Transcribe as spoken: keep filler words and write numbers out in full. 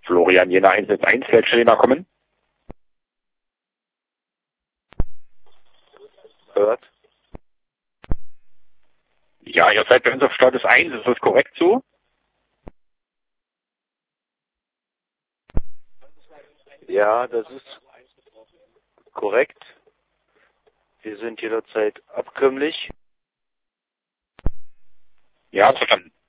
Florian Jena eins eins, Feldsteiner kommen. Hört. Ja, ihr seid bei uns auf Status eins, ist das korrekt so? Ja, das ist korrekt. Wir sind jederzeit abkömmlich. Ja, verstanden.